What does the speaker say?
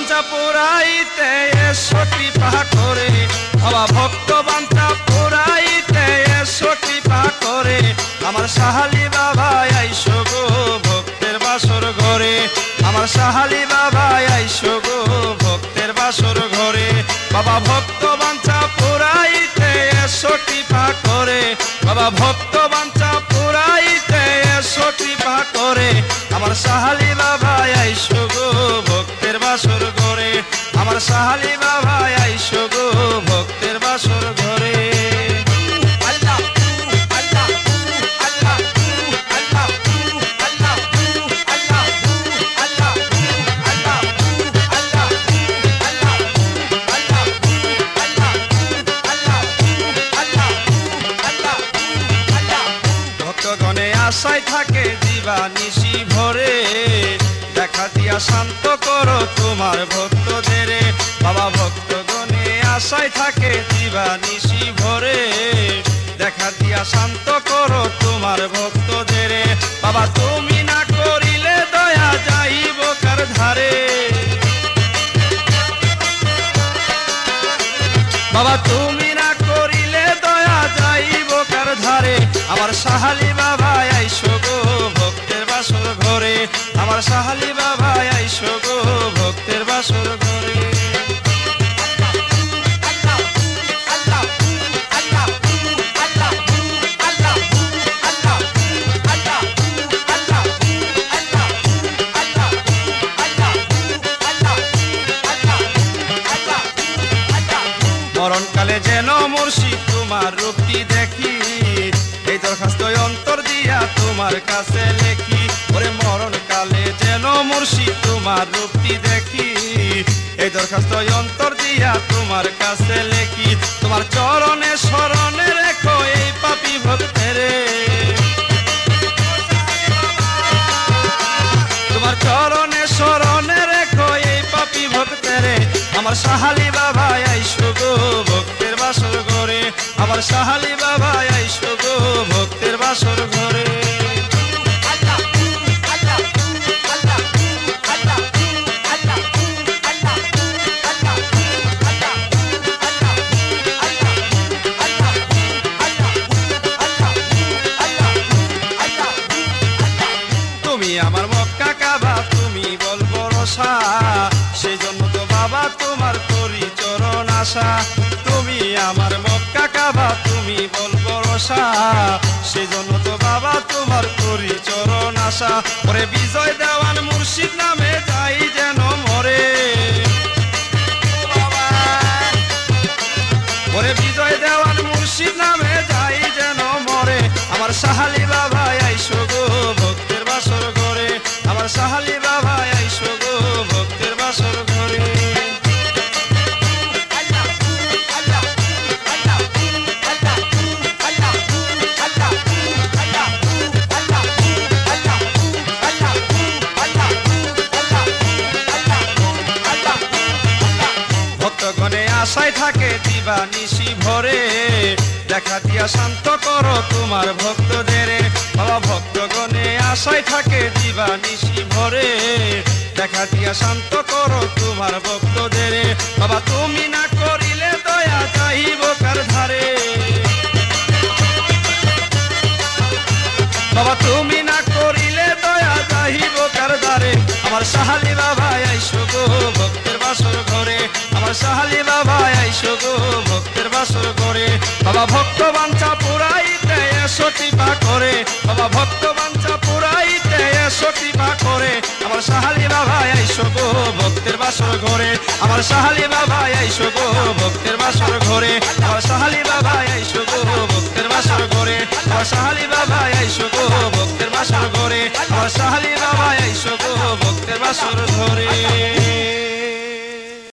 বাঞ্ছা পুরাইতে এসো কৃপা করে, বাবা ভক্ত বাঞ্ছা পুরাইতে এসো কৃপা করে, আমার সাহালি বাবা আইসো গো ভক্তের বাসর ঘরে, আমার সাহালি বাবা আইসো গো ভক্তের বাসর ঘরে। বাবা ভক্ত বাঞ্ছা পুরাইতে এসো কৃপা করে, বাবা ভক্ত বাঞ্ছা পুরাইতে এসো কৃপা করে, আমার সাহালি বাবা আইসো গো ভক্তের বাসর ঘরে, আমার সাহালি বাবা আইসো গো ভক্তের বাসর ঘরে। ভক্তগণে আশায় থাকে দিবানিশি ভরে, দেখা দিয়া শান্ত করো তোমার ভক্তদের, বাবা ভক্তগণে আশায় থাকে দিবানিশি ভরে, দেখা দিয়া শান্ত করো তোমার ভক্তদের, বাবা তুমি না করিলে দয়া যাইব কার ধারে, বাবা তুমি না করিলে দয়া যাইব কার ধারে, আমার সাহালি বাবা আইসো গো ভক্তের বাসর ঘরে, আমার সাহালি বাবা আইসো গো ভক্তের বাসর ঘরে। মরণকালে যেন মুর্শিদ তোমার রূপটি দেখি, এই দরখাস্ত অন্তর দিয়া তোমার কাছে লেখি, ওরে মরণকালে যেন মুর্শিদ তোমার রূপটি দেখি, এই দরখাস্ত অন্তর দিয়া তোমার কাছে লেখি, তোমার চরণে শরণে রেখো এই পাপী ভক্তের, তোমার চরণে শরণে রেখো এই পাপী ভক্তের, আমার সাহালি বাবা আইসো গো ভক্তের বাসর ঘরে, আমার সাহালি বাবা আইসো গো ভক্তের বাসর ঘরে। তুমি আমার মক্কা কাবা তুমি বল ভরসা, সেই জন্য তো বাবা তোমার করি চরণ আশা, তুমি আমার মক্কা কাবা তুমি বল ভরসা, সেই জন্য তো বাবা তোমার করি চরণ আশা, ওরে বিজয় দেওয়ান মুর্শিদ নামে যাই যেন মরে, ওরে বিজয় দেওয়ান মুর্শিদ নামে যাই যেন মরে, আমার সাহালি বাবা আইসো গো ভক্তের বাসর ঘরে, আমার সাহালি বাবা আইসো গো ভক্তের বাসর ঘরে। ভক্তগণে আশায় থাকে দিবানিশি ভরে, দেখা দিয়া শান্ত করো তোমার ভক্তদের, বাবা ভক্তগণে আশায় থাকে দিবানিশি ভরে, দেখা দিয়া শান্ত করো তোমার ভক্তদের, বাবা তুমি না করিলে দয়া যাইব কার ধারে, বাবা তুমি না করিলে দয়া যাইব কার ধারে, আমার সাহালি বাবা আইসো গো ভক্তের বাসর ঘরে, আমার সাহালি বাবা আইসো গো ভক্তের বাসর ঘরে, বাবা ভক্ত বাঞ্ছা পুরাইতে এসো কৃপা করে, বাবা ভক্ত বাঞ্ছা পুরাইতে এসো কৃপা করে, আমার সাহালি বাবা আইসো গো ভক্তের বাসর ঘরে, আমার সাহালি বাবা আইসো গো ভক্তের বাসর ঘরে, আমার সাহালি বাবা আইসো গো ভক্তের বাসর ঘরে, আমার সাহালি বাবা আইসো গো ভক্তের বাসর ঘরে, আমার সাহালি বাবা আইসো গো ভক্তের বাসর ঘরে।